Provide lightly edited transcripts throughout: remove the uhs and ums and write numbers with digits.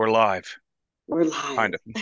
We're live, We're kind live. of.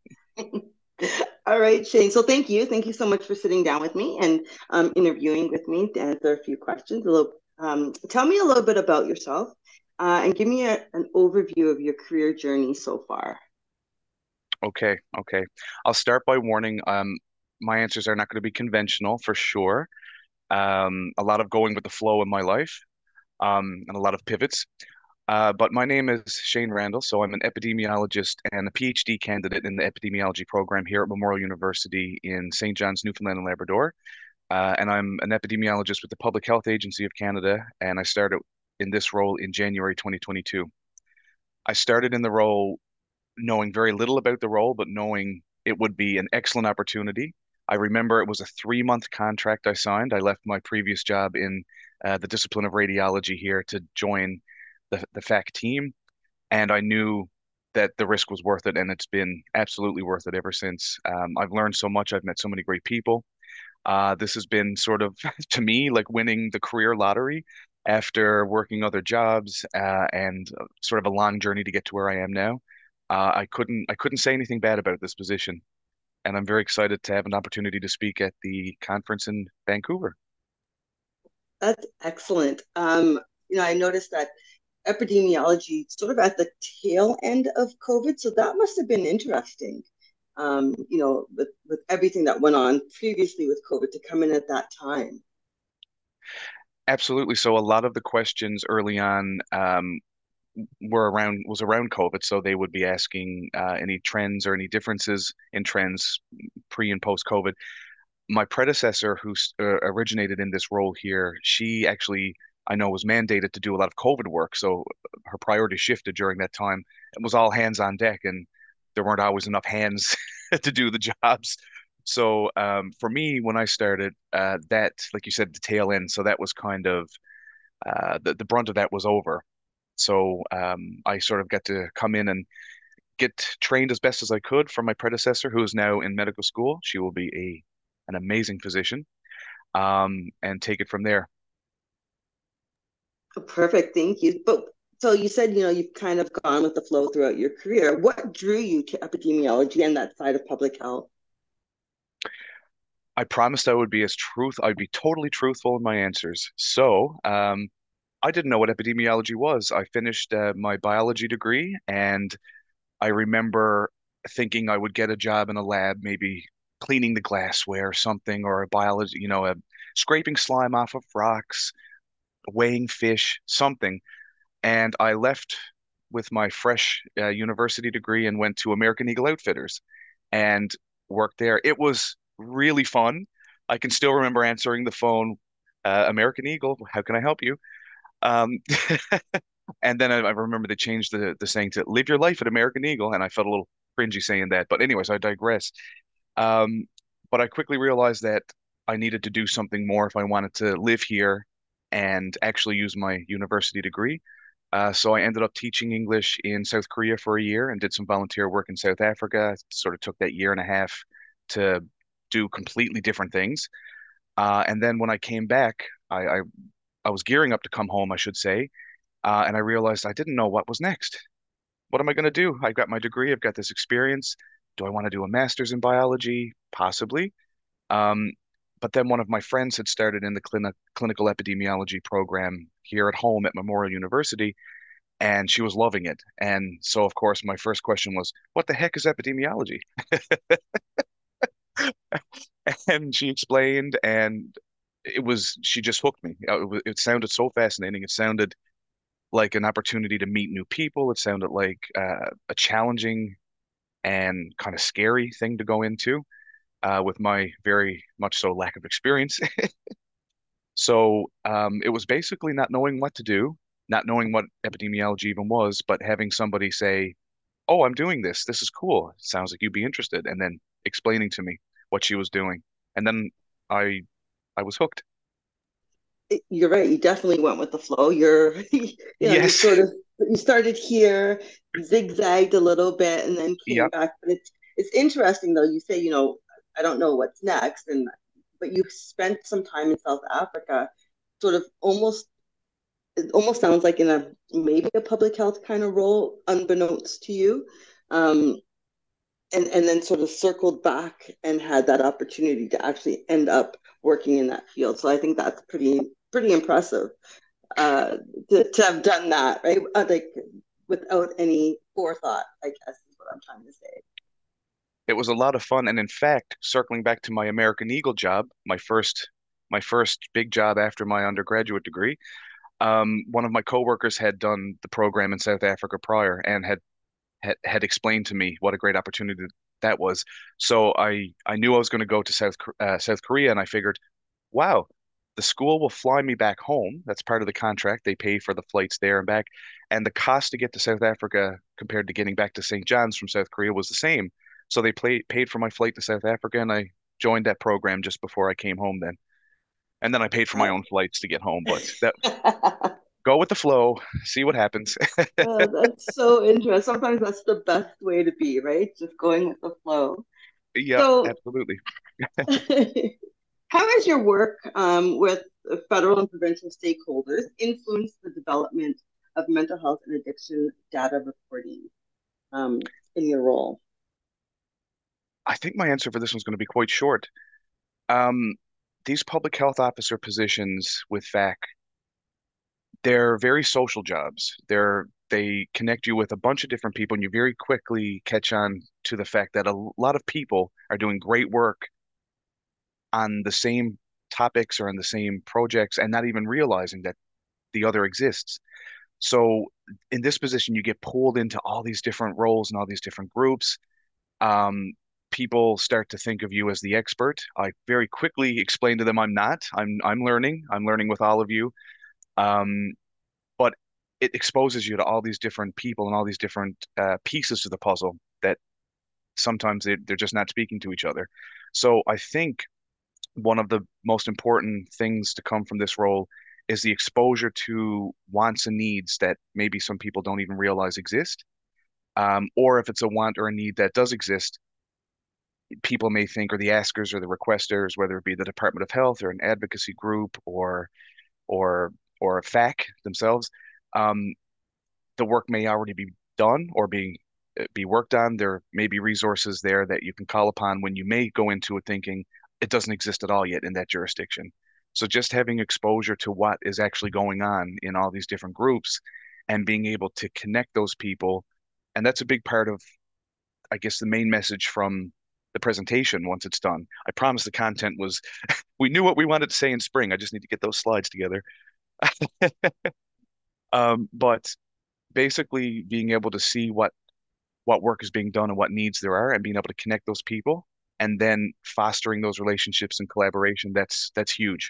All right, Shane. So thank you. Thank you so much for sitting down with me and interviewing with me to answer a few questions. Tell me a little bit about yourself and give me an overview of your career journey so far. Okay, okay. I'll start by warning, my answers are not going to be conventional for sure. A lot of going with the flow in my life, and a lot of pivots. But my name is Shane Randall, so I'm an epidemiologist and a PhD candidate in the epidemiology program here at Memorial University in St. John's, Newfoundland and Labrador. And I'm an epidemiologist with the Public Health Agency of Canada, and I started in this role in January 2022. I started in the role knowing very little about the role, but knowing it would be an excellent opportunity. I remember it was a 3-month contract I signed. I left my previous job in the discipline of radiology here to join the FAC team, and I knew that the risk was worth it, and it's been absolutely worth it ever since. I've learned so much. I've met so many great people. This has been sort of, to me, like winning the career lottery after working other jobs and sort of a long journey to get to where I am now. I couldn't say anything bad about this position, and I'm very excited to have an opportunity to speak at the conference in Vancouver. That's excellent. I noticed that epidemiology sort of at the tail end of COVID, so that must have been interesting. With everything that went on previously with COVID to come in at that time. Absolutely. So a lot of the questions early on were around COVID. So they would be asking any trends or any differences in trends pre and post COVID. My predecessor, who originated in this role here, she actually, I know, was mandated to do a lot of COVID work. So her priority shifted during that time. It was all hands on deck, and there weren't always enough hands to do the jobs. So for me, when I started, that, like you said, the tail end. So that was kind of the brunt of that was over. So I sort of got to come in and get trained as best as I could from my predecessor, who is now in medical school. She will be an amazing physician, and take it from there. Perfect, thank you. But so you said, you've kind of gone with the flow throughout your career. What drew you to epidemiology and that side of public health? I promised I would be I'd be totally truthful in my answers. So, I didn't know what epidemiology was. I finished my biology degree, and I remember thinking I would get a job in a lab, maybe cleaning the glassware or something, or a biology, scraping slime off of rocks, weighing fish, something. And I left with my fresh university degree and went to American Eagle Outfitters and worked there. It was really fun. I can still remember answering the phone, American Eagle, how can I help you? Um, and then I remember they changed the saying to live your life at American Eagle, and I felt a little cringy saying that. But anyways, I digress. Um, but I quickly realized that I needed to do something more if I wanted to live here and actually use my university degree. So I ended up teaching English in South Korea for a year and did some volunteer work in South Africa. Sort of took that year and a half to do completely different things. And then when I came back, I was gearing up to come home, I should say, and I realized I didn't know what was next. What am I going to do? I've got my degree, I've got this experience. Do I want to do a master's in biology? Possibly. Um, but then one of my friends had started in the clinical epidemiology program here at home at Memorial University, and she was loving it. And so, of course, my first question was, "What the heck is epidemiology?" And she explained, and she just hooked me. It sounded so fascinating. It sounded like an opportunity to meet new people. It sounded like a challenging and kind of scary thing to go into with my very much so lack of experience. So it was basically not knowing what to do, not knowing what epidemiology even was, but having somebody say, "Oh, I'm doing this. This is cool. Sounds like you'd be interested," and then explaining to me what she was doing, and then I I was hooked. You're right. You definitely went with the flow. You Yes. sort of you started here, zigzagged a little bit, and then came Yep. back. But it's interesting though. You say, I don't know what's next, but you spent some time in South Africa, sort of almost it almost sounds like in a maybe a public health kind of role, unbeknownst to you. Um, and then sort of circled back and had that opportunity to actually end up working in that field. So I think that's pretty impressive uh, to have done that, right? Like without any forethought, I guess is what I'm trying to say. It was a lot of fun, and in fact, circling back to my American Eagle job, my first big job after my undergraduate degree, one of my coworkers had done the program in South Africa prior and had explained to me what a great opportunity that was. So I knew I was going to go to South Korea, and I figured, wow, the school will fly me back home. That's part of the contract. They pay for the flights there and back, and the cost to get to South Africa compared to getting back to St. John's from South Korea was the same. So they paid for my flight to South Africa, and I joined that program just before I came home then. And then I paid for my own flights to get home, but that go with the flow, see what happens. That's so interesting. Sometimes that's the best way to be, right? Just going with the flow. Yep, So, absolutely. how has your work with federal and provincial stakeholders influenced the development of mental health and addiction data reporting in your role? I think my answer for this one's going to be quite short. Um, these public health officer positions with FAC, they're very social jobs. They connect you with a bunch of different people, and you very quickly catch on to the fact that a lot of people are doing great work on the same topics or on the same projects and not even realizing that the other exists. So in this position, you get pulled into all these different roles and all these different groups. Um, People start to think of you as the expert. I very quickly explain to them I'm not. I'm learning. I'm learning with all of you. Um, but it exposes you to all these different people and all these different pieces to the puzzle that sometimes they're just not speaking to each other. So I think one of the most important things to come from this role is the exposure to wants and needs that maybe some people don't even realize exist. Or if it's a want or a need that does exist, people may think, or the askers or the requesters, whether it be the Department of Health or an advocacy group or or a FAC themselves, um, the work may already be done or be worked on. There may be resources there that you can call upon when you may go into it thinking it doesn't exist at all yet in that jurisdiction. So just having exposure to what is actually going on in all these different groups and being able to connect those people, and that's a big part of, I guess, the main message from the presentation once it's done. I promise the content was, we knew what we wanted to say in spring. I just need to get those slides together. But basically being able to see what work is being done and what needs there are and being able to connect those people and then fostering those relationships and collaboration, that's huge.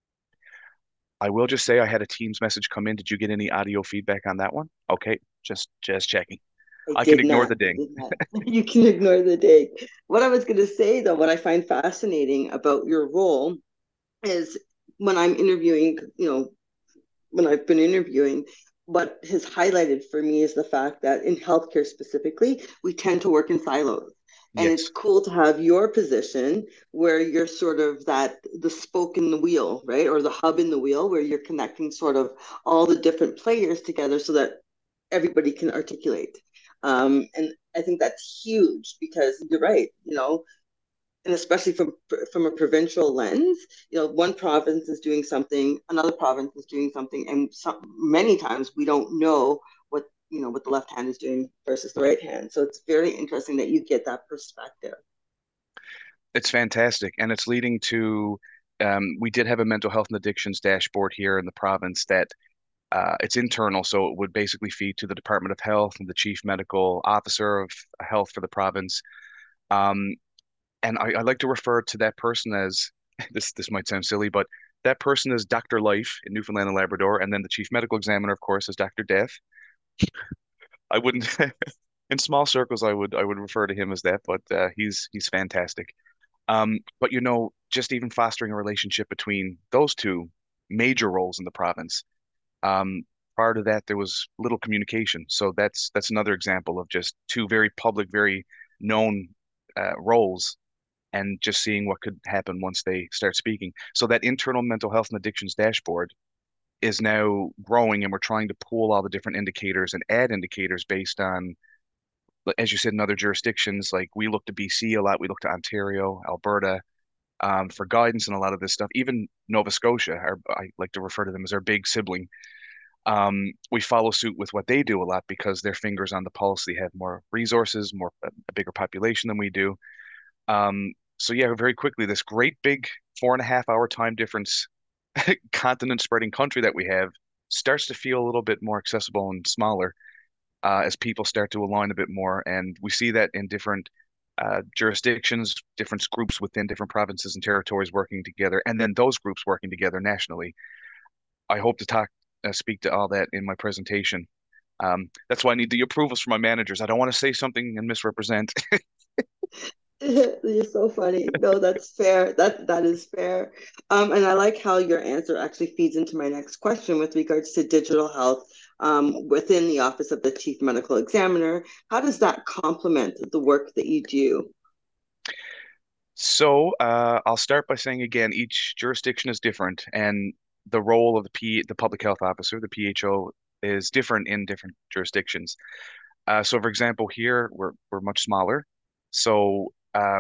I will just say I had a Teams message come in. Did you get any audio feedback on that one? Okay, just checking. I I can did ignore not. the I ding. did not. You can ignore the day. What I was going to say, though, what I find fascinating about your role is when I'm interviewing, when I've been interviewing, what has highlighted for me is the fact that in healthcare specifically, we tend to work in silos. And it's Yes, cool to have your position where you're sort of the spoke in the wheel, right? Or the hub in the wheel where you're connecting sort of all the different players together so that everybody can articulate. And I think that's huge because you're right, and especially from a provincial lens, one province is doing something, another province is doing something, and many times we don't know what the left hand is doing versus the right hand. So it's very interesting that you get that perspective. it's fantastic. And it's leading to, we did have a mental health and addictions dashboard here in the province that it's internal, so it would basically feed to the Department of Health and the Chief Medical Officer of Health for the province. Um, and I like to refer to that person as this might sound silly, but that person is Dr. Life in Newfoundland and Labrador, and then the Chief Medical Examiner, of course, is Dr. Death. I wouldn't in small circles I would refer to him as that, but he's fantastic. But just even fostering a relationship between those two major roles in the province. Um, Prior to that, there was little communication. So that's another example of just two very public, very known roles, and just seeing what could happen once they start speaking. So that internal mental health and addictions dashboard is now growing, and we're trying to pool all the different indicators and add indicators based on, as you said, in other jurisdictions. Like we look to BC a lot, we look to Ontario, Alberta, for guidance and a lot of this stuff. Even Nova Scotia, I like to refer to them as our big sibling. We follow suit with what they do a lot because their fingers on the pulse. They have more resources, more a bigger population than we do. So yeah, very quickly, this great big 4.5 hour time difference, continent spreading country that we have starts to feel a little bit more accessible and smaller as people start to align a bit more. And we see that in different jurisdictions, different groups within different provinces and territories working together, and then those groups working together nationally. I hope to speak to all that in my presentation. That's why I need the approvals from my managers. I don't want to say something and misrepresent. You're so funny. No, that's fair. That is fair. And I like how your answer actually feeds into my next question with regards to digital health within the Office of the Chief Medical Examiner. How does that complement the work that you do? So I'll start by saying again, each jurisdiction is different, and the role of the public health officer, the PHO, is different in different jurisdictions. So, for example, here we're much smaller. So,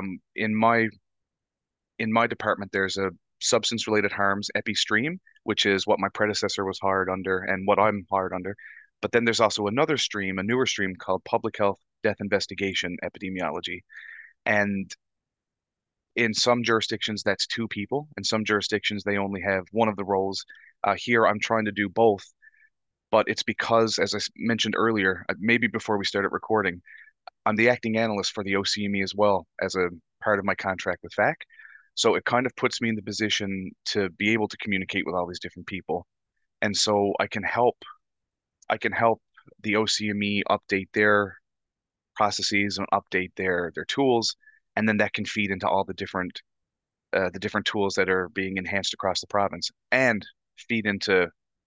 in my department, there's a substance-related harms epi stream, which is what my predecessor was hired under and what I'm hired under. But then there's also another stream, a newer stream called public health death investigation epidemiology. And in some jurisdictions, that's two people. In some jurisdictions, they only have one of the roles. Here, I'm trying to do both, but it's because, as I mentioned earlier, maybe before we started recording, I'm the acting analyst for the OCME as well as a part of my contract with FAC. So it kind of puts me in the position to be able to communicate with all these different people. And so I can help the OCME update their processes and update their tools, and then that can feed into all the different tools that are being enhanced across the province and feed into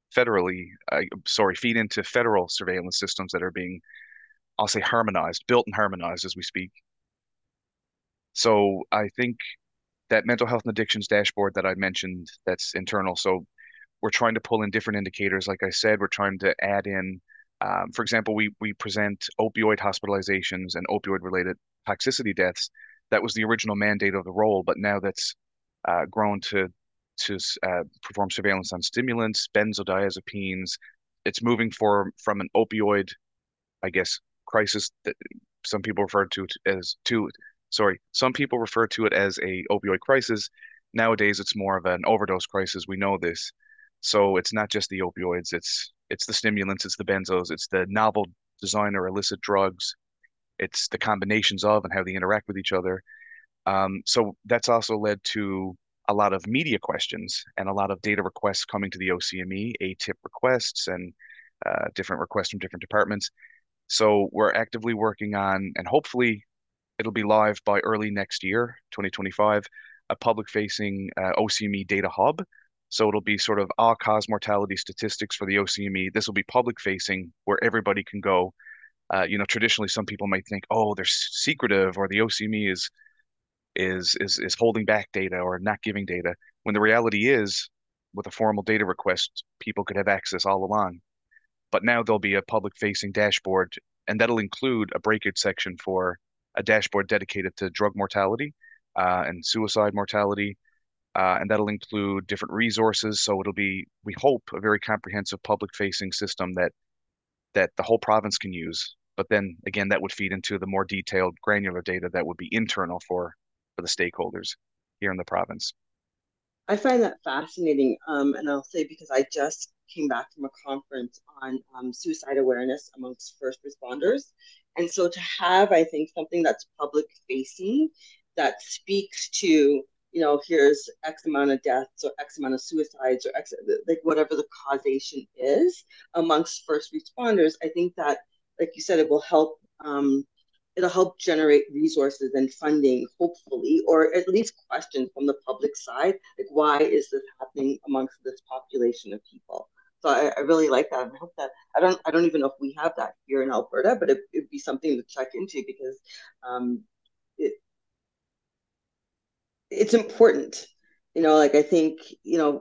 feed into federal surveillance systems that are being, I'll say, harmonized, built and harmonized as we speak. So I think that mental health and addictions dashboard that I mentioned, that's internal. So we're trying to pull in different indicators. Like I said, we're trying to add in, for example, we present opioid hospitalizations and opioid related toxicity deaths. That was the original mandate of the role, but now that's grown to perform surveillance on stimulants, benzodiazepines. It's moving from an opioid, I guess, crisis that some people refer to it as to sorry, some people refer to it as a opioid crisis. Nowadays, it's more of an overdose crisis. We know this. So it's not just the opioids, it's the stimulants, it's the benzos, it's the novel designer illicit drugs, it's the combinations of and how they interact with each other. So that's also led to a lot of media questions and a lot of data requests coming to the OCME, ATIP requests, and different requests from different departments. So we're actively working on, and hopefully it'll be live by early next year, 2025, a public-facing OCME data hub. So it'll be sort of all-cause mortality statistics for the OCME. This will be public-facing where everybody can go. Traditionally, some people might think, oh, they're secretive, or the OCME is holding back data or not giving data. When the reality is, with a formal data request, people could have access all along. But now there'll be a public-facing dashboard, and that'll include a breakage section for a dashboard dedicated to drug mortality and suicide mortality, and that'll include different resources. So it'll be, we hope, a very comprehensive public-facing system that the whole province can use. But then again, that would feed into the more detailed, granular data that would be internal for the stakeholders here in the province. I find that fascinating. And I'll say because I just came back from a conference on suicide awareness amongst first responders. And so to have, I think, something that's public facing that speaks to, here's X amount of deaths or X amount of suicides or X, like whatever the causation is amongst first responders, I think that, like you said, it will help it'll help generate resources and funding, hopefully, or at least questions from the public side, like why is this happening amongst this population of people? So I really like that. And I hope that I don't even know if we have that here in Alberta, but it'd be something to check into because um, it, it's important. Like I think,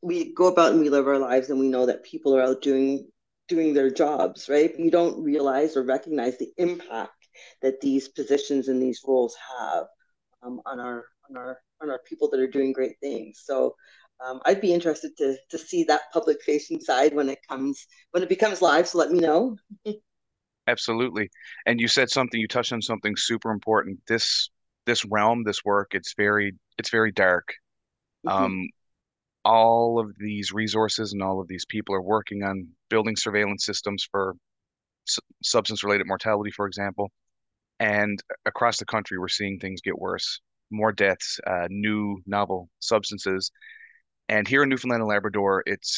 we go about and we live our lives and we know that people are out doing their jobs, right? You don't realize or recognize the impact that these positions and these roles have on our people that are doing great things. So I'd be interested to see that public facing side when it becomes live. So let me know. Absolutely. And you touched on something super important. This realm, this work, it's very dark. Mm-hmm. Um, all of these resources and all of these people are working on building surveillance systems for substance related mortality, for example. And across the country, we're seeing things get worse. More deaths, new novel substances. And here in Newfoundland and Labrador,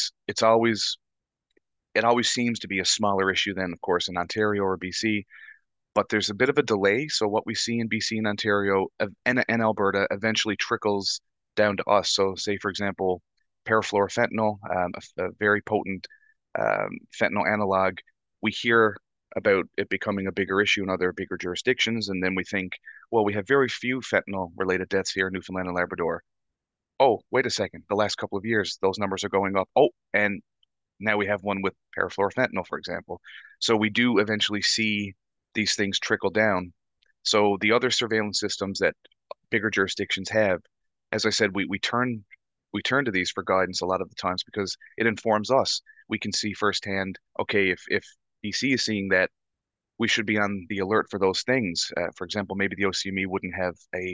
it always seems to be a smaller issue than, of course, in Ontario or BC, but there's a bit of a delay. So what we see in BC and Ontario and Alberta eventually trickles down to us. So say, for example, parafluorofentanyl, a very potent fentanyl analog, we hear about it becoming a bigger issue in other bigger jurisdictions, and then we think, well, we have very few fentanyl-related deaths here in Newfoundland and Labrador. Oh, wait a second. The last couple of years, those numbers are going up. Oh, and now we have one with parafluorofentanyl, for example. So we do eventually see these things trickle down. So the other surveillance systems that bigger jurisdictions have, as I said, we turn to these for guidance a lot of the times because it informs us. We can see firsthand, okay, if BC is seeing that, we should be on the alert for those things. For example, maybe the OCME wouldn't have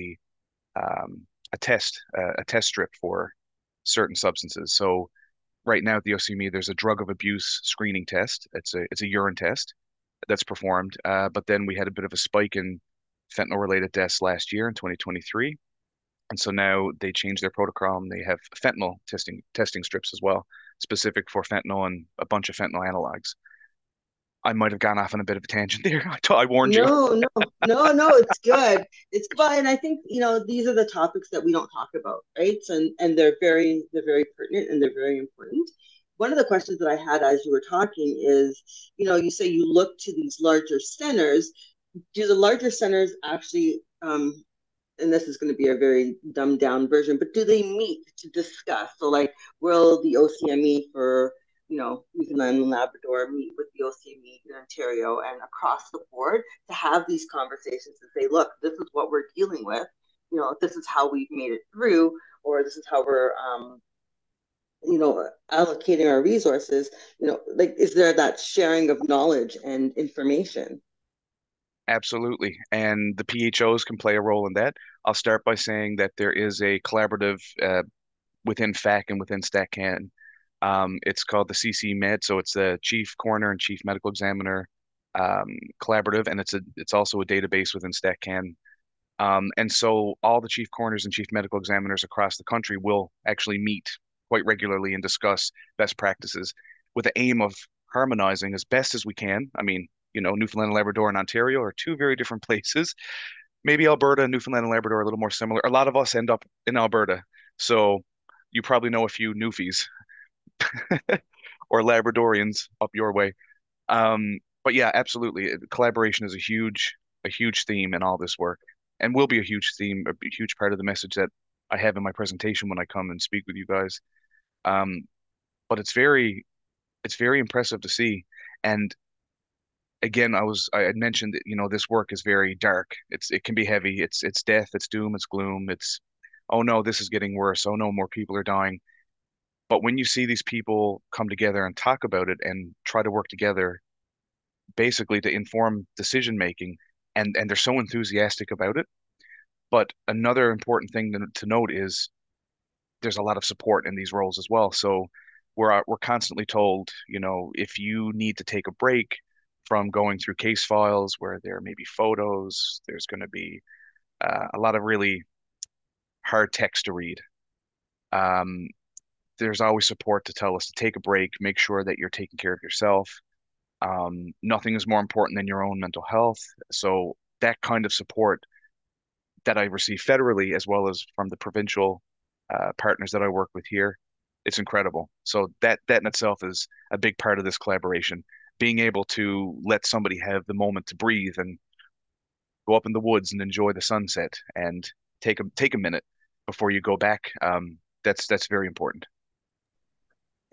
a test strip for certain substances. So right now at the OCME, there's a drug of abuse screening test. It's a urine test that's performed. But then we had a bit of a spike in fentanyl related deaths last year in 2023. And so now they changed their protocol and they have fentanyl testing strips as well, specific for fentanyl and a bunch of fentanyl analogs. I might have gone off on a bit of a tangent there. I warned you. No, it's good. It's fun. And I think, these are the topics that we don't talk about, right? So, and they're very pertinent and they're very important. One of the questions that I had as you were talking is, you say you look to these larger centers. Do the larger centers actually, and this is going to be a very dumbed down version, but do they meet to discuss? So, like, will the OCME for Newfoundland and Labrador meet with the OCME in Ontario and across the board to have these conversations and say, look, this is what we're dealing with. This is how we've made it through, or this is how we're, allocating our resources. Like, is there that sharing of knowledge and information? Absolutely. And the PHOs can play a role in that. I'll start by saying that there is a collaborative within FAC and within StatCan. It's called the CC Med, so it's the Chief Coroner and Chief Medical Examiner collaborative, and it's also a database within StatCan. And so all the chief coroners and chief medical examiners across the country will actually meet quite regularly and discuss best practices with the aim of harmonizing as best as we can. I mean, Newfoundland and Labrador and Ontario are two very different places. Maybe Alberta and Newfoundland and Labrador are a little more similar. A lot of us end up in Alberta, so you probably know a few Newfies or Labradorians up your way. But yeah, absolutely. Collaboration is a huge theme in all this work, and will be a huge theme, a huge part of the message that I have in my presentation when I come and speak with you guys. Um, but it's very impressive to see. And again, I had mentioned that, this work is very dark. It can be heavy. It's death, it's doom, it's gloom. It's, oh no, this is getting worse. Oh no, more people are dying. But when you see these people come together and talk about it and try to work together, basically to inform decision making, and they're so enthusiastic about it. But another important thing to note is there's a lot of support in these roles as well. So we're constantly told, if you need to take a break from going through case files where there may be photos, there's going to be a lot of really hard text to read. Um, there's always support to tell us to take a break, make sure that you're taking care of yourself. Nothing is more important than your own mental health. So that kind of support that I receive federally as well as from the provincial partners that I work with here, it's incredible. So that in itself is a big part of this collaboration. Being able to let somebody have the moment to breathe and go up in the woods and enjoy the sunset and take a minute before you go back. That's very important.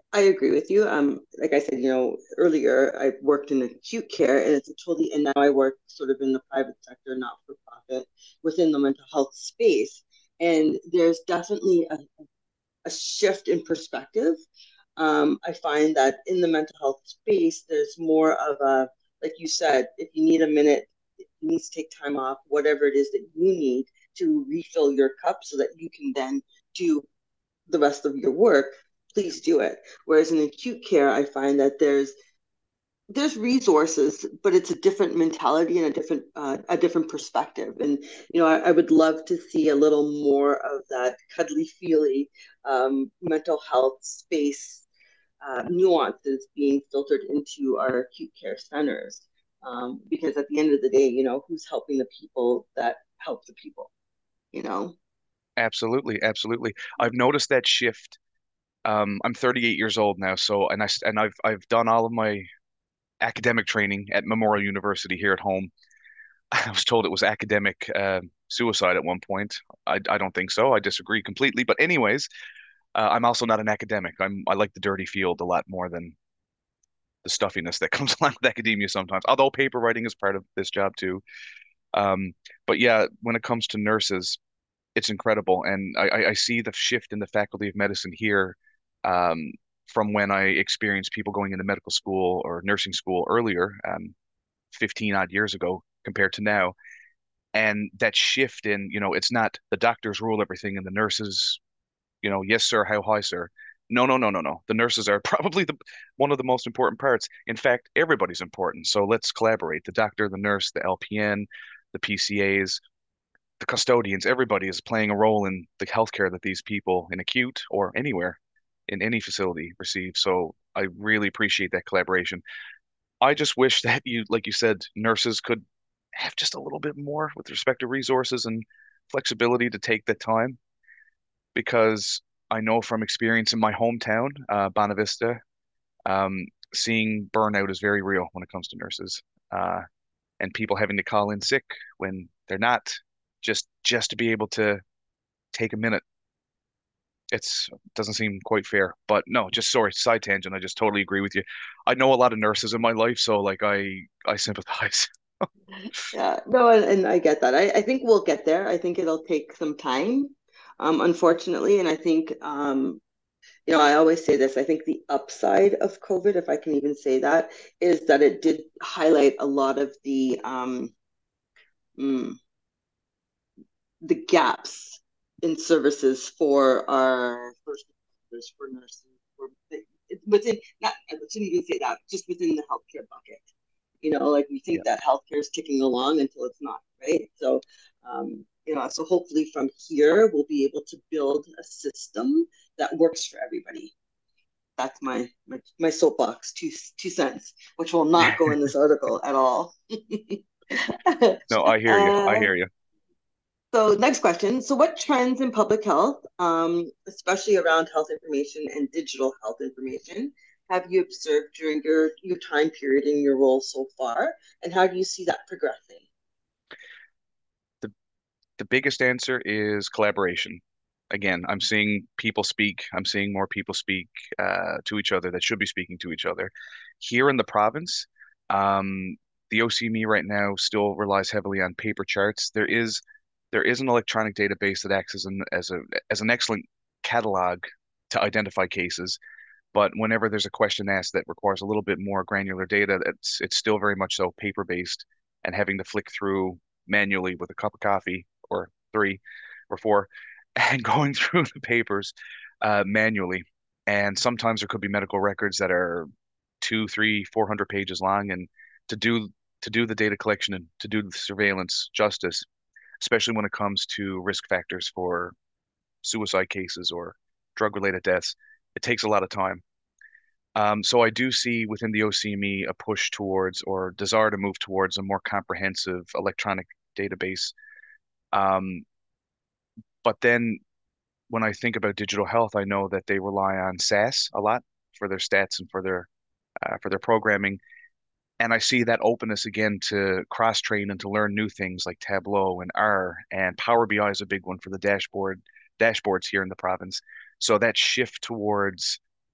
I agree with you. Like I said, earlier, I worked in acute care, and and now I work sort of in the private sector, not for profit, within the mental health space. And there's definitely a shift in perspective. I find that in the mental health space, there's more of a, like you said, if you need a minute, if you need to take time off, whatever it is that you need to refill your cup so that you can then do the rest of your work, please do it. Whereas in acute care, I find that there's resources, but it's a different mentality and a different perspective. And I would love to see a little more of that cuddly feely mental health space nuances being filtered into our acute care centers. Because at the end of the day, who's helping the people that help the people, you know? Absolutely, absolutely. I've noticed that shift. I'm 38 years old now, so and I've done all of my academic training at Memorial University here at home. I was told it was academic suicide at one point. I don't think so. I disagree completely. But anyways, I'm also not an academic. I like the dirty field a lot more than the stuffiness that comes along with academia sometimes. Although paper writing is part of this job too. Um, but yeah, when it comes to nurses, it's incredible, and I see the shift in the faculty of medicine here. Um, from when I experienced people going into medical school or nursing school earlier, 15 odd years ago compared to now. And that shift in, it's not the doctors rule everything and the nurses, yes, sir, how high, sir. No, no, no, no, no. The nurses are probably the one of the most important parts. In fact, everybody's important. So let's collaborate. The doctor, the nurse, the LPN, the PCAs, the custodians, everybody is playing a role in the healthcare that these people in acute or anywhere in any facility receive. So I really appreciate that collaboration. I just wish that like you said, nurses could have just a little bit more with respect to resources and flexibility to take the time because I know from experience in my hometown, Bonavista, um, seeing burnout is very real when it comes to nurses, and people having to call in sick when they're not, just to be able to take a minute. It's doesn't seem quite fair, but no, just sorry, side tangent. I just totally agree with you. I know a lot of nurses in my life, so like I sympathize. Yeah, no, and I get that. I think we'll get there. I think it'll take some time, unfortunately. And I think, I always say this. I think the upside of COVID, if I can even say that, is that it did highlight a lot of mm, the gaps in services for our first responders, for nurses, within, not, I shouldn't even say that, just within the healthcare bucket. Like we Yeah. think that healthcare is ticking along until it's not, right? So, so hopefully from here we'll be able to build a system that works for everybody. That's my soapbox, 2 cents, which will not go in this article at all. No, I hear you. I uh, hear you. so next question. So what trends in public health, especially around health information and digital health information, have you observed during your time period in your role so far? And how do you see that progressing? The the biggest answer is collaboration. Again, I'm seeing people speak. I'm seeing more people speak to each other that should be speaking to each other. Here in the province, um, the OCME right now still relies heavily on paper charts. There is an electronic database that acts as an excellent catalog to identify cases. But whenever there's a question asked that requires a little bit more granular data, it's still very much so paper based and having to flick through manually with a cup of coffee or three or four and going through the papers manually. And sometimes there could be medical records that are two, three, 400 pages long, and to do to do the data collection and to do the surveillance justice, especially when it comes to risk factors for suicide cases or drug-related deaths, it takes a lot of time. So I do see within the OCME a push towards or desire to move towards a more comprehensive electronic database. Um, but then when I think about digital health, I know that they rely on SAS a lot for their stats and for their programming. And I see that openness again to cross-train and to learn new things like Tableau and R, and Power BI is a big one for the dashboards here in the province. So that shift towards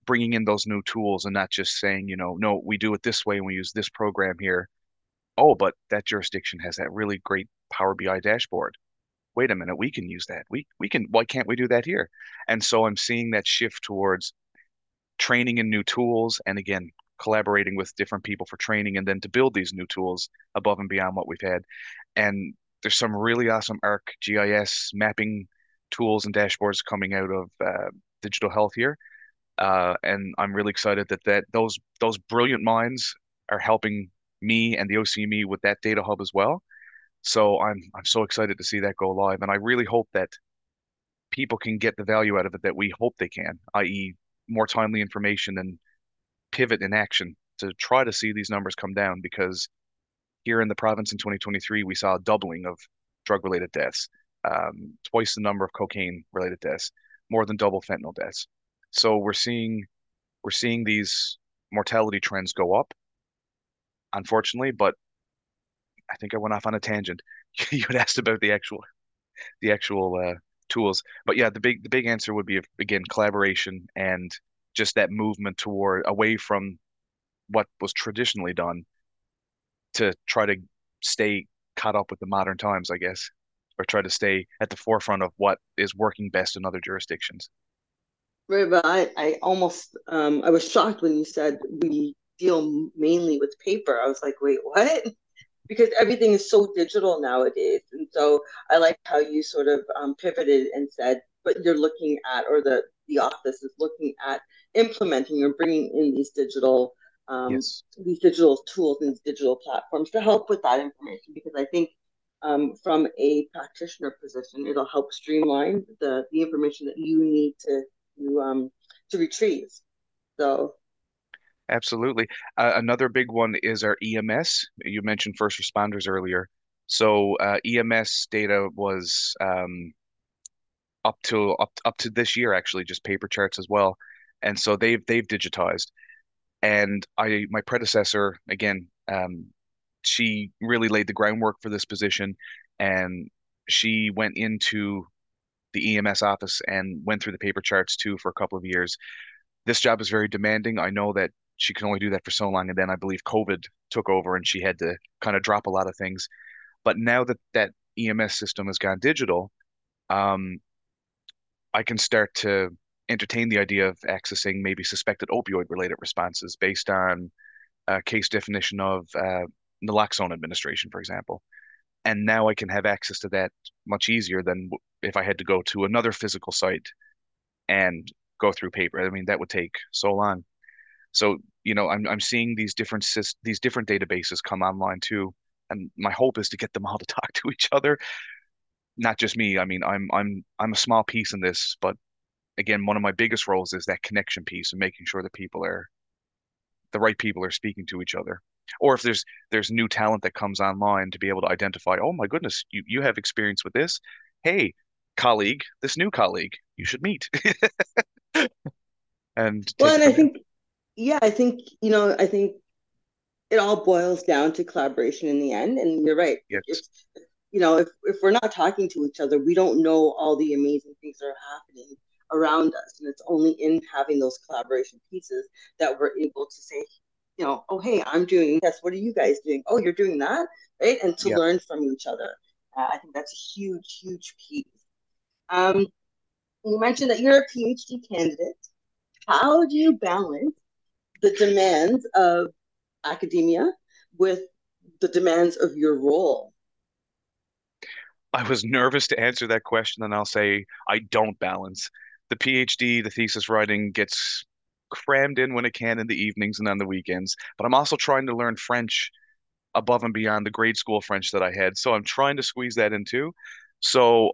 bringing in those new tools and not just saying, no, we do it this way and we use this program here. Oh, but that jurisdiction has that really great Power BI dashboard. Wait a minute, we can use that. We can, why can't we do that here? And so I'm seeing that shift towards training in new tools and again, collaborating with different people for training and then to build these new tools above and beyond what we've had. And there's some really awesome ArcGIS mapping tools and dashboards coming out of digital health here. And I'm really excited that those brilliant minds are helping me and the OCME with that data hub as well. So I'm so excited to see that go live, and I really hope that people can get the value out of it that we hope they can, i.e., more timely information and pivot in action to try to see these numbers come down. Because here in the province in 2023, we saw a doubling of drug-related deaths, twice the number of cocaine-related deaths, more than double fentanyl deaths. So we're seeing these mortality trends go up, unfortunately, but I think I went off on a tangent. You had asked about the actual tools, but yeah, the big answer would be again collaboration and just that movement toward away from what was traditionally done to try to stay caught up with the modern times, I guess, or try to stay at the forefront of what is working best in other jurisdictions. Right, but I almost I was shocked when you said we deal mainly with paper. I was like, wait, what? Because everything is so digital nowadays. And so I like how you sort of pivoted and said, but you're looking at, or the office is looking at implementing or bringing in Yes, these digital tools and these digital platforms to help with that information. Because I think from a practitioner position, it'll help streamline the information that you need to retrieve. So absolutely. Another big one is our EMS. You mentioned first responders earlier. So EMS data was up to this year actually just paper charts as well, and so they've digitized. And my predecessor again, she really laid the groundwork for this position, and she went into the EMS office and went through the paper charts too for a couple of years. This job is very demanding. I know that she can only do that for so long, and then I believe COVID took over and she had to kind of drop a lot of things. But now that that EMS system has gone digital, um, I can start to entertain the idea of accessing maybe suspected opioid related responses based on a case definition of naloxone administration, for example. And now I can have access to that much easier than if I had to go to another physical site and go through paper. I mean, that would take so long. So, I'm seeing these different databases come online too, and my hope is to get them all to talk to each other, not just me. I mean, I'm a small piece in this, but again, one of my biggest roles is that connection piece and making sure that the right people are speaking to each other. Or if there's new talent that comes online to be able to identify, oh my goodness, you have experience with this. Hey, colleague, this new colleague, you should meet and well, take it and I from there. think yeah, I think I think it all boils down to collaboration in the end. And you're right. If Yes. if we're not talking to each other, we don't know all the amazing things that are happening around us. And it's only in having those collaboration pieces that we're able to say, oh hey, I'm doing this. What are you guys doing? Oh, you're doing that, right? And to Yeah. learn from each other. I think that's a huge, huge piece. Um, you mentioned that you're a PhD candidate. How do you balance the demands of academia with the demands of your role? I was nervous to answer that question, and I'll say I don't balance. The PhD, the thesis writing gets crammed in when it can in the evenings and on the weekends, but I'm also trying to learn French above and beyond the grade school French that I had. So I'm trying to squeeze that in too. So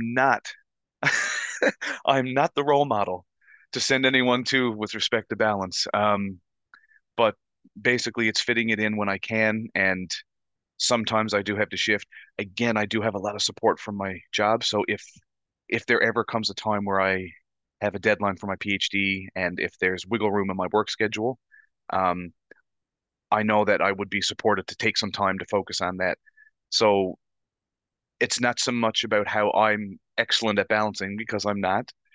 I'm not the role model to send anyone to with respect to balance. But basically it's fitting it in when I can, and sometimes I do have to shift. Again, I do have a lot of support from my job. So if there ever comes a time where I have a deadline for my PhD and if there's wiggle room in my work schedule, um, I know that I would be supported to take some time to focus on that. So it's not so much about how I'm excellent at balancing because I'm not.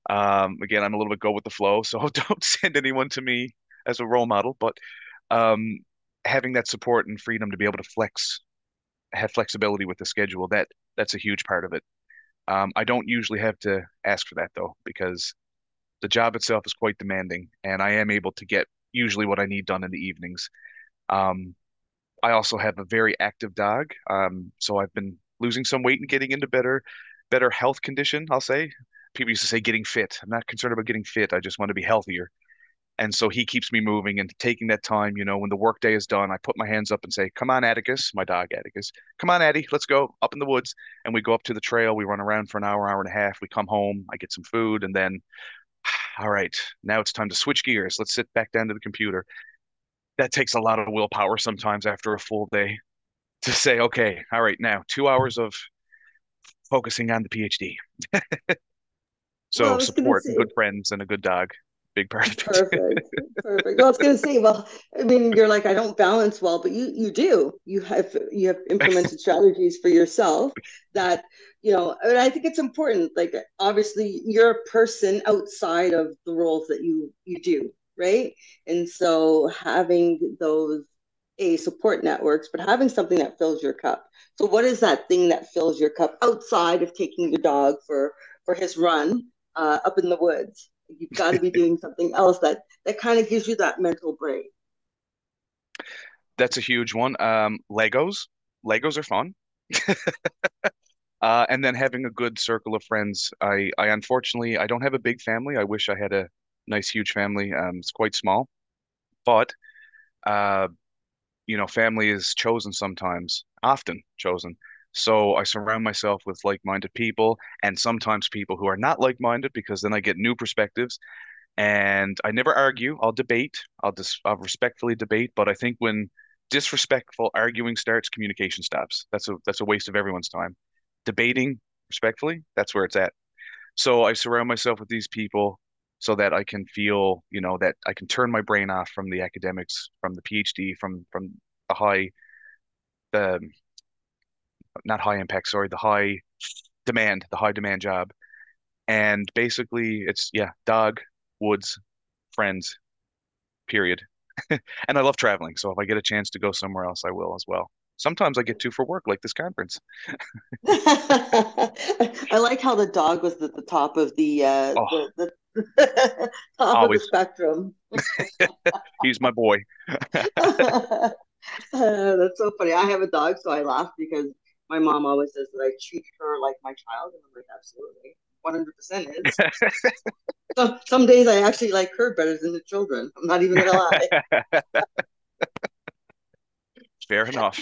Again, I'm a little bit go with the flow, so don't send anyone to me as a role model. But um, having that support and freedom to be able to have flexibility with the schedule, that's a huge part of it. I don't usually have to ask for that though, because the job itself is quite demanding, and I am able to get usually what I need done in the evenings. Um, I also have a very active dog, so I've been losing some weight and getting into better health condition, I'll say. People used to say getting fit. I'm not concerned about getting fit. I just want to be healthier. And so he keeps me moving and taking that time, when the workday is done, I put my hands up and say, "Come on, Atticus," my dog Atticus. "Come on, Addie, let's go up in the woods." And we go up to the trail. We run around for an hour, hour and a half. We come home. I get some food, and then, all right, now it's time to switch gears. Let's sit back down to the computer. That takes a lot of willpower sometimes after a full day to say, okay, all right, now 2 hours of focusing on the PhD. Well, I So was going to support and say, good friends and a good dog, big part of it. perfect, perfect. Well, I was going to say, well, I mean, you're like, I don't balance well, but you do. You have implemented strategies for yourself that, and I think it's important. Like, obviously, you're a person outside of the roles that you do, right? And so having those support networks, but having something that fills your cup. So, what is that thing that fills your cup outside of taking your dog for his run up in the woods? You've got to be doing something else that kind of gives you that mental break. That's a huge one. Legos. Legos are fun. And then having a good circle of friends. I unfortunately I don't have a big family. I wish I had a nice huge family. It's quite small, but uh, family is chosen sometimes, often chosen. So I surround myself with like-minded people, and sometimes people who are not like-minded, because then I get new perspectives. And I never argue. I'll debate. I'll respectfully debate. But I think when disrespectful arguing starts, communication stops. That's a waste of everyone's time. Debating respectfully, that's where it's at. So I surround myself with these people so that I can feel, that I can turn my brain off from the academics, from the PhD, from the high, the not high impact, sorry, the high demand job. And basically, it's yeah, dog, woods, friends, period. And I love traveling, so if I get a chance to go somewhere else, I will as well. Sometimes I get to for work, like this conference. I like how the dog was at the top of Oh, the top of the always. spectrum. He's my boy. That's so funny. I have a dog, so I laugh because my mom always says that I treat her like my child, and I'm like, absolutely, 100% is. Some days I actually like her better than the children. I'm not even gonna lie. Fair enough.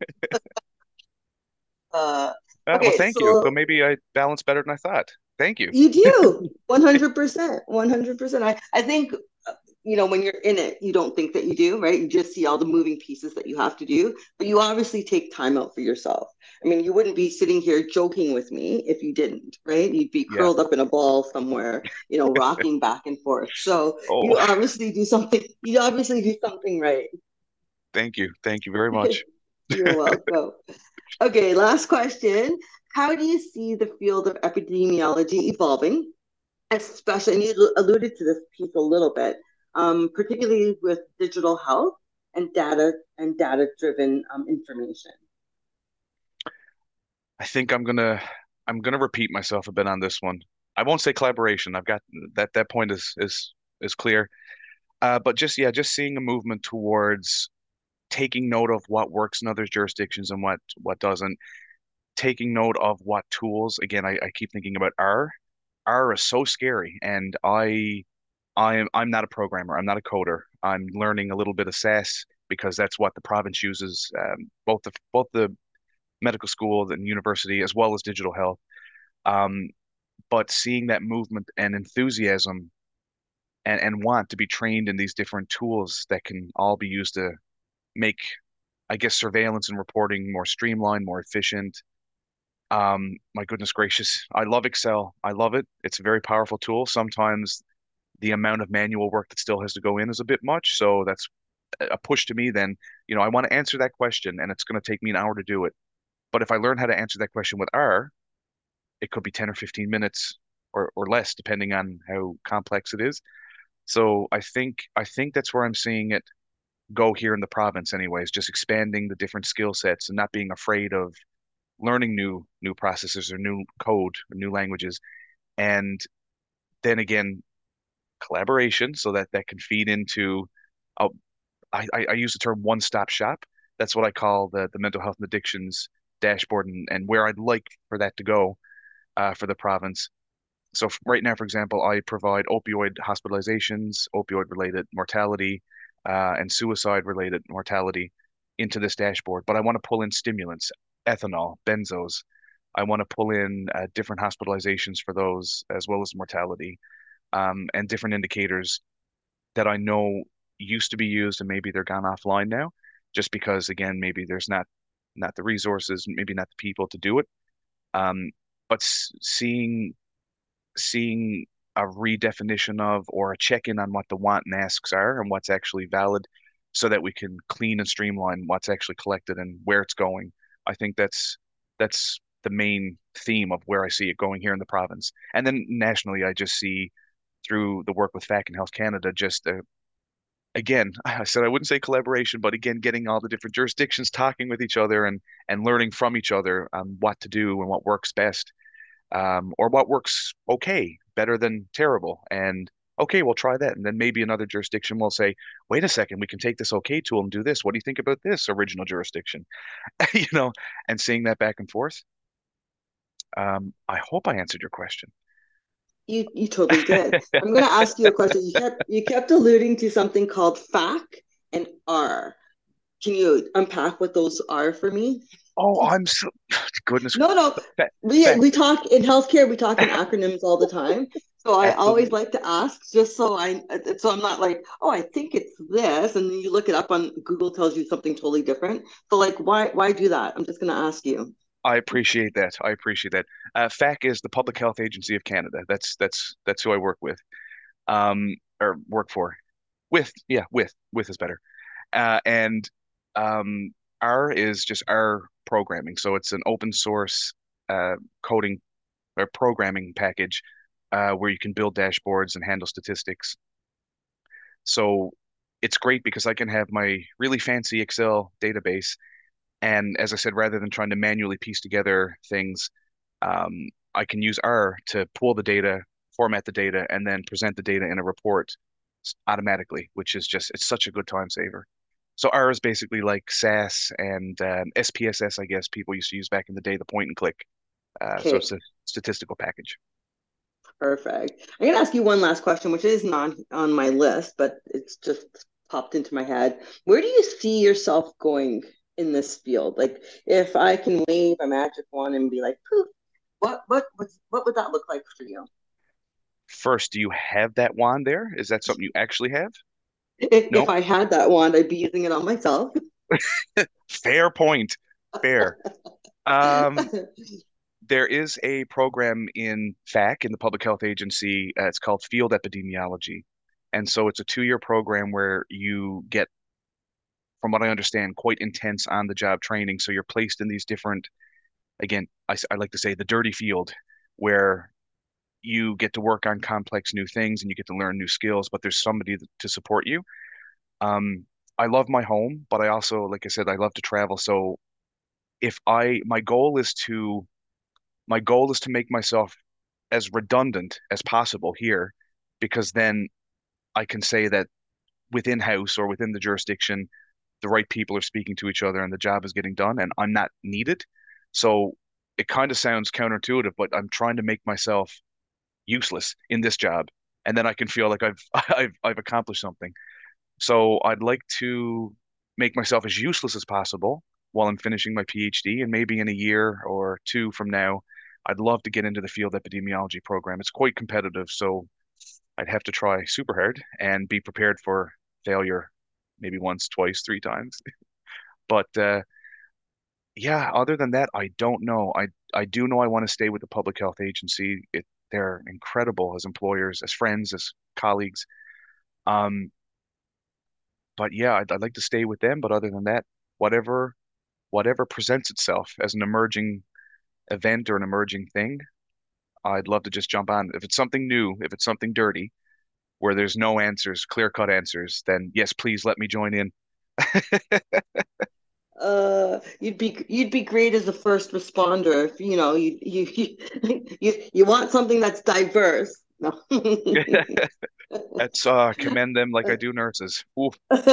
Uh, Well, okay, thank you. So so maybe I balance better than I thought. Thank you. you do 100%, 100%. I think when you're in it, you don't think that you do, right? You just see all the moving pieces that you have to do, but you obviously take time out for yourself. I mean, you wouldn't be sitting here joking with me if you didn't, right? You'd be Yeah. curled up in a ball somewhere, rocking back and forth. So Oh, you obviously do something right. thank you. Thank you very much. You're welcome. Okay, last question. How do you see the field of epidemiology evolving, especially, and you alluded to this piece a little bit, particularly with digital health and data-driven information? I think I'm gonna repeat myself a bit on this one. I won't say collaboration. I've got that point is clear. But just yeah, just seeing a movement towards taking note of what works in other jurisdictions and what doesn't. Taking note of what tools. Again, I keep thinking about R. R is so scary, and I'm not a programmer. I'm not a coder. I'm learning a little bit of SAS because that's what the province uses, both the medical school and university as well as digital health. Um, but seeing that movement and enthusiasm and want to be trained in these different tools that can all be used to make, I guess, surveillance and reporting more streamlined, more efficient. My goodness gracious, I love Excel. I love it. It's a very powerful tool. Sometimes the amount of manual work that still has to go in is a bit much. So that's a push to me then, I want to answer that question and it's going to take me an hour to do it. But if I learn how to answer that question with R, it could be 10 or 15 minutes or less, depending on how complex it is. So I think that's where I'm seeing it go here in the province anyways, just expanding the different skill sets and not being afraid of learning new processes or new code or new languages. And then again, collaboration so that that can feed into uh, I use the term one-stop shop. That's what I call the mental health and addictions dashboard and where I'd like for that to go for the province. So right now, for example, I provide opioid hospitalizations, opioid-related mortality, and suicide-related mortality into this dashboard. But I want to pull in stimulants, ethanol, benzos. I want to pull in different hospitalizations for those, as well as mortality, and different indicators that I know used to be used and maybe they're gone offline now, just because again, maybe there's not the resources, maybe not the people to do it. Um, but seeing a redefinition of or a check-in on what the want and asks are and what's actually valid so that we can clean and streamline what's actually collected and where it's going. I think that's the main theme of where I see it going here in the province. And then nationally, I just see through the work with FAC and Health Canada, just again, I said I wouldn't say collaboration, but again, getting all the different jurisdictions talking with each other and learning from each other on what to do and what works best, or what works okay, better than terrible. And okay, we'll try that. And then maybe another jurisdiction will say, wait a second, we can take this okay tool and do this. What do you think about this original jurisdiction? You know, and seeing that back and forth. I hope I answered your question. You totally did. I'm going to ask you a question. You kept alluding to something called FAC and R. Can you unpack what those are for me? Oh, I'm so goodness. No, no. Fa- We Fact, talk in healthcare, we talk in acronyms all the time. So I always absolutely. like to ask just so I'm not like, oh, I think it's this, and then you look it up on Google tells you something totally different. So like why do that? I'm just gonna ask you. I appreciate that. I appreciate that. FAC is the Public Health Agency of Canada. That's who I work with, or work for. With is better. And um, R is just R programming. So it's an open source coding or programming package where you can build dashboards and handle statistics. So it's great because I can have my really fancy Excel database. And as I said, rather than trying to manually piece together things, I can use R to pull the data, format the data, and then present the data in a report automatically, which is just, it's such a good time saver. So R is basically like SAS and SPSS, I guess people used to use back in the day, the point and click. So Okay, it's a statistical package. perfect. I'm gonna ask you one last question, which is not on my list, but it's just popped into my head. Where do you see yourself going in this field? Like, if I can wave a magic wand and be like, poof, what would that look like for you? First, do you have that wand there? Is that something you actually have? If No? I had that wand, I'd be using it on myself. Fair point. Fair. Um, there is a program in FAC, in the Public Health Agency. It's called Field Epidemiology. And so it's a 2-year program where you get, from what I understand, quite intense on the job training. So you're placed in these different, again, I like to say the dirty field where you get to work on complex new things and you get to learn new skills, but there's somebody to support you. Um, I love my home, but I also, like I said, I love to travel. So if I, my goal is to make myself as redundant as possible here, because then I can say that within house or within the jurisdiction, the right people are speaking to each other and the job is getting done and I'm not needed. So it kind of sounds counterintuitive, but I'm trying to make myself useless in this job. And then I can feel like I've accomplished something. So I'd like to make myself as useless as possible while I'm finishing my PhD, and maybe in a year or two from now, I'd love to get into the field epidemiology program. It's quite competitive, so I'd have to try super hard and be prepared for failure, maybe once, twice, 3 times. But yeah, other than that, I don't know. I do know I want to stay with the public health agency. They're incredible as employers, as friends, as colleagues. Um, but yeah, I'd like to stay with them. But other than that, whatever whatever presents itself as an emerging event or an emerging thing, I'd love to just jump on. If it's something new, if it's something dirty, where there's no answers, clear-cut answers, then yes, please let me join in. You'd be great as a first responder if you want something that's diverse. No. Let's commend them like I do nurses. Ooh,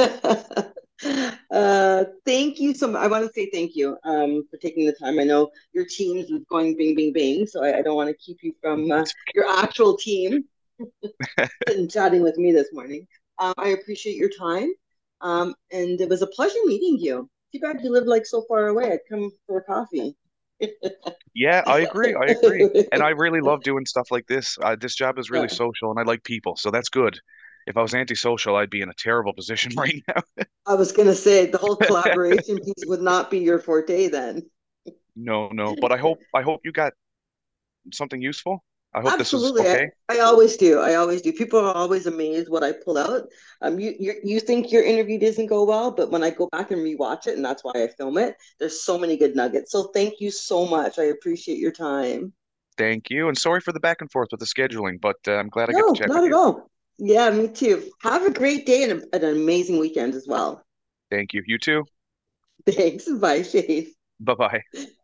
Thank you so much. I want to say thank you for taking the time. I know your teams is going bing, bing, bing, so I don't want to keep you from it's your actual team and chatting with me this morning. I appreciate your time, and it was a pleasure meeting you. Too bad you live like so far away. I'd come for a coffee. yeah, I agree. I agree. And I really love doing stuff like this. This job is really Yeah. social and I like people, so that's good. If I was antisocial, I'd be in a terrible position right I was gonna say the whole collaboration piece would not be your forte then. No, no, but I hope you got something useful. I hope this was Absolutely. okay. I always do. I always do. People are always amazed what I pull out. You think your interview doesn't go well, but when I go back and rewatch it, and that's why I film it, there's so many good nuggets. So thank you so much. I appreciate your time. Thank you, and sorry for the back and forth with the scheduling, but I'm glad I get to No, chat with not at you. all. Yeah, me too. Have a great day and an amazing weekend as well. Thank you. You too. Thanks. Bye, Shane. Bye-bye.